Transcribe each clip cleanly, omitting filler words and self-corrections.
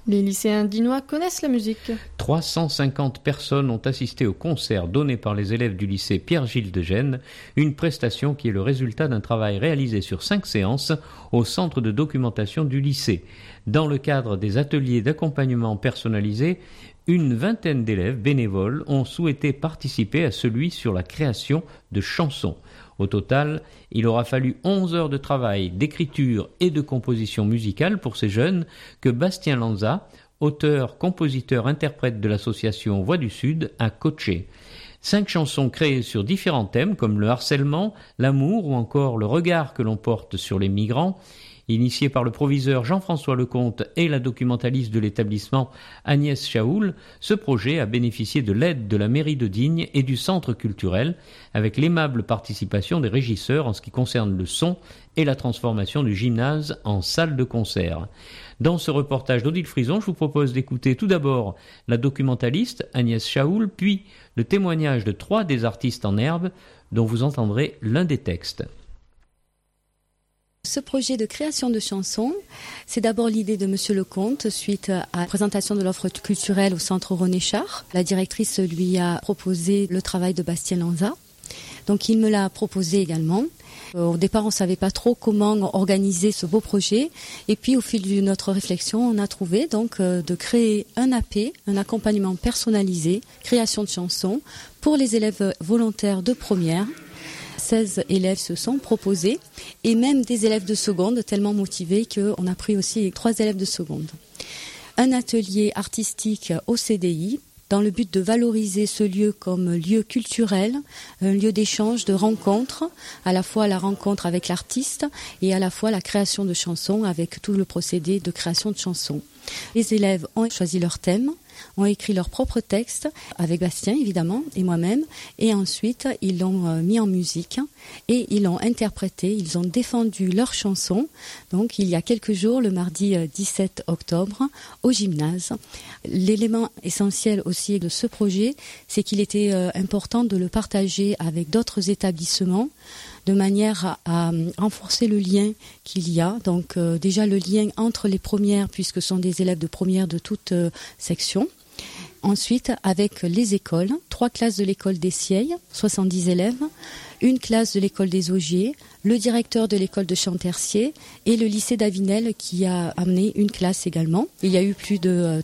Les lycéens dinois connaissent la musique. 350 personnes ont assisté au concert donné par les élèves du lycée Pierre-Gilles de Gênes, une prestation qui est le résultat d'un travail réalisé sur 5 séances au centre de documentation du lycée. Dans le cadre des ateliers d'accompagnement personnalisé, une vingtaine d'élèves bénévoles ont souhaité participer à celui sur la création de chansons. Au total, il aura fallu 11 heures de travail, d'écriture et de composition musicale pour ces jeunes que Bastien Lanza, auteur, compositeur, interprète de l'association Voix du Sud, a coaché. 5 chansons créées sur différents thèmes comme le harcèlement, l'amour ou encore le regard que l'on porte sur les migrants. Initié par le proviseur Jean-François Lecomte et la documentaliste de l'établissement Agnès Chaoul, ce projet a bénéficié de l'aide de la mairie de Digne et du centre culturel, avec l'aimable participation des régisseurs en ce qui concerne le son et la transformation du gymnase en salle de concert. Dans ce reportage d'Odile Frison, je vous propose d'écouter tout d'abord la documentaliste Agnès Chaoul, puis le témoignage de 3 des artistes en herbe, dont vous entendrez l'un des textes. Ce projet de création de chansons, c'est d'abord l'idée de Monsieur Lecomte suite à la présentation de l'offre culturelle au centre René Char. La directrice lui a proposé le travail de Bastien Lanza. Donc il me l'a proposé également. Au départ, on ne savait pas trop comment organiser ce beau projet. Et puis au fil de notre réflexion, on a trouvé donc de créer un AP, un accompagnement personnalisé, création de chansons pour les élèves volontaires de première. 16 élèves se sont proposés et même des élèves de seconde tellement motivés qu'on a pris aussi 3 élèves de seconde. Un atelier artistique au CDI dans le but de valoriser ce lieu comme lieu culturel, un lieu d'échange, de rencontre, à la fois la rencontre avec l'artiste et à la fois la création de chansons avec tout le procédé de création de chansons. Les élèves ont choisi leur thème, ont écrit leur propre texte, avec Bastien évidemment et moi-même, et ensuite ils l'ont mis en musique et ils l'ont interprété, ils ont défendu leur chanson, donc il y a quelques jours, le mardi 17 octobre, au gymnase. L'élément essentiel aussi de ce projet, c'est qu'il était important de le partager avec d'autres établissements, de manière à renforcer le lien qu'il y a. Donc déjà le lien entre les premières, puisque ce sont des élèves de première de toute section. Ensuite, avec les écoles, 3 classes de l'école des Sieilles, 70 élèves, une classe de l'école des Augiers, le directeur de l'école de Chantercier et le lycée d'Avinel qui a amené une classe également. Il y a eu plus de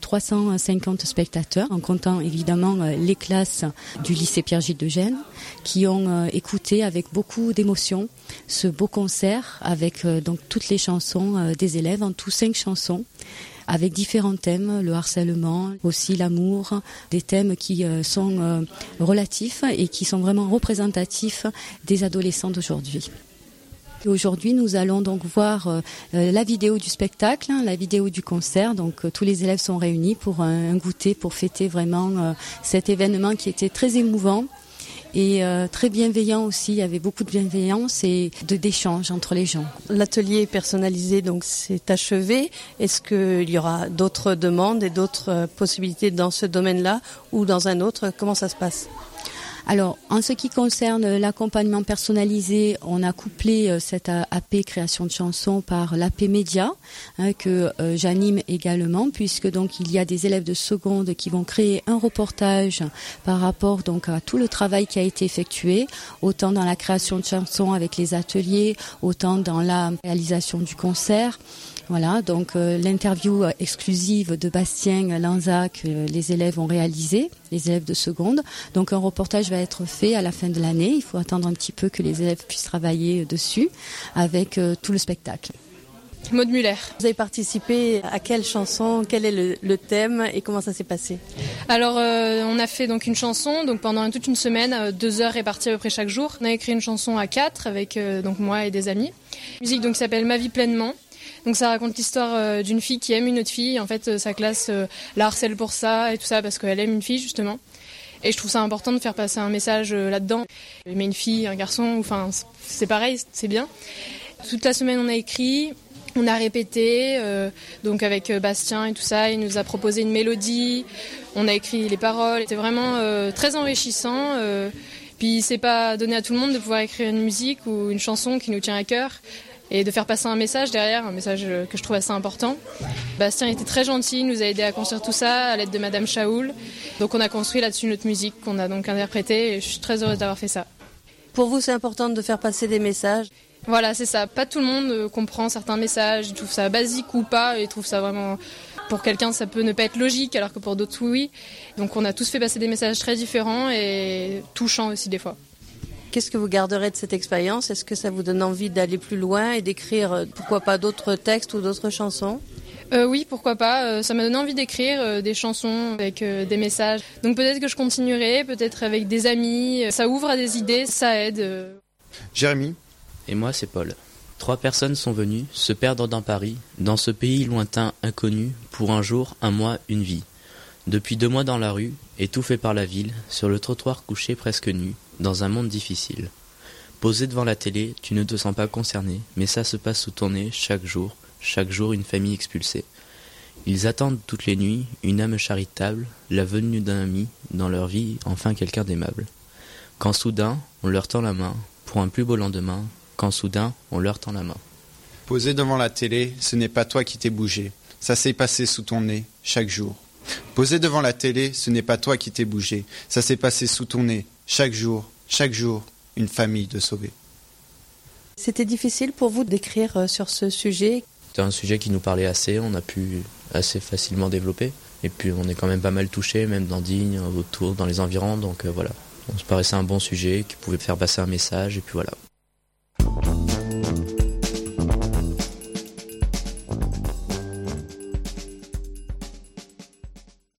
350 spectateurs, en comptant évidemment les classes du lycée Pierre-Gilles de Gênes, qui ont écouté avec beaucoup d'émotion ce beau concert avec donc toutes les chansons des élèves, en tout 5 chansons. Avec différents thèmes, le harcèlement, aussi l'amour, des thèmes qui sont relatifs et qui sont vraiment représentatifs des adolescents d'aujourd'hui. Aujourd'hui, nous allons donc voir la vidéo du spectacle, la vidéo du concert. Donc tous les élèves sont réunis pour un goûter, pour fêter vraiment cet événement qui était très émouvant. Et très bienveillant aussi, il y avait beaucoup de bienveillance et d'échange entre les gens. L'atelier personnalisé donc s'est achevé. Est-ce qu'il y aura d'autres demandes et d'autres possibilités dans ce domaine-là ou dans un autre? Comment ça se passe ? Alors, en ce qui concerne l'accompagnement personnalisé, on a couplé cette AP création de chansons par l'AP média que j'anime également, puisque donc il y a des élèves de seconde qui vont créer un reportage par rapport donc à tout le travail qui a été effectué, autant dans la création de chansons avec les ateliers, autant dans la réalisation du concert. Voilà, donc l'interview exclusive de Bastien Lanza que les élèves ont réalisé, les élèves de seconde. Donc un reportage va être fait à la fin de l'année. Il faut attendre un petit peu que les élèves puissent travailler dessus avec tout le spectacle. Maud Muller. Vous avez participé à quelle chanson? Quel est le thème et comment ça s'est passé? Alors on a fait donc une chanson donc pendant toute une semaine, 2 heures réparties à peu près chaque jour. On a écrit une chanson à 4 avec donc moi et des amis. La musique donc qui s'appelle Ma vie pleinement. Donc ça raconte l'histoire d'une fille qui aime une autre fille. En fait, sa classe la harcèle pour ça et tout ça parce qu'elle aime une fille justement. Et je trouve ça important de faire passer un message là-dedans. Aimer une fille, un garçon, enfin c'est pareil, c'est bien. Toute la semaine on a écrit, on a répété, donc avec Bastien et tout ça. Il nous a proposé une mélodie, on a écrit les paroles. C'était vraiment très enrichissant. Puis c'est pas donné à tout le monde de pouvoir écrire une musique ou une chanson qui nous tient à cœur. et de faire passer un message derrière, un message que je trouve assez important. Bastien était très gentil, il nous a aidé à construire tout ça à l'aide de Madame Chaoul. Donc on a construit là-dessus notre musique qu'on a donc interprétée et je suis très heureuse d'avoir fait ça. Pour vous, c'est important de faire passer des messages? Voilà, c'est ça. Pas tout le monde comprend certains messages, ils trouvent ça basique ou pas, ils trouvent ça vraiment... Pour quelqu'un, ça peut ne pas être logique, alors que pour d'autres, oui. Donc on a tous fait passer des messages très différents et touchants aussi des fois. Qu'est-ce que vous garderez de cette expérience? Est-ce que ça vous donne envie d'aller plus loin et d'écrire, pourquoi pas, d'autres textes ou d'autres chansons? Oui, pourquoi pas. Ça m'a donné envie d'écrire des chansons avec des messages. Donc peut-être que je continuerai, peut-être avec des amis. Ça ouvre à des idées, ça aide. Jérémy. Et moi, c'est Paul. 3 personnes sont venues se perdre dans Paris, dans ce pays lointain, inconnu, pour un jour, un mois, une vie. Depuis 2 mois dans la rue, étouffé par la ville, sur le trottoir couché presque nu, dans un monde difficile. Posé devant la télé, tu ne te sens pas concerné, mais ça se passe sous ton nez chaque jour une famille expulsée. Ils attendent toutes les nuits une âme charitable, la venue d'un ami, dans leur vie, enfin quelqu'un d'aimable. Quand soudain, on leur tend la main, pour un plus beau lendemain, quand soudain, on leur tend la main. Posé devant la télé, ce n'est pas toi qui t'es bougé. Ça s'est passé sous ton nez, chaque jour. Posé devant la télé, ce n'est pas toi qui t'es bougé. Ça s'est passé sous ton nez, chaque jour, une famille de sauvés. C'était difficile pour vous d'écrire sur ce sujet? C'était un sujet qui nous parlait assez, on a pu assez facilement développer. Et puis on est quand même pas mal touché, même dans Digne, autour, dans les environs, donc voilà. On se paraissait un bon sujet qui pouvait faire passer un message, et puis voilà.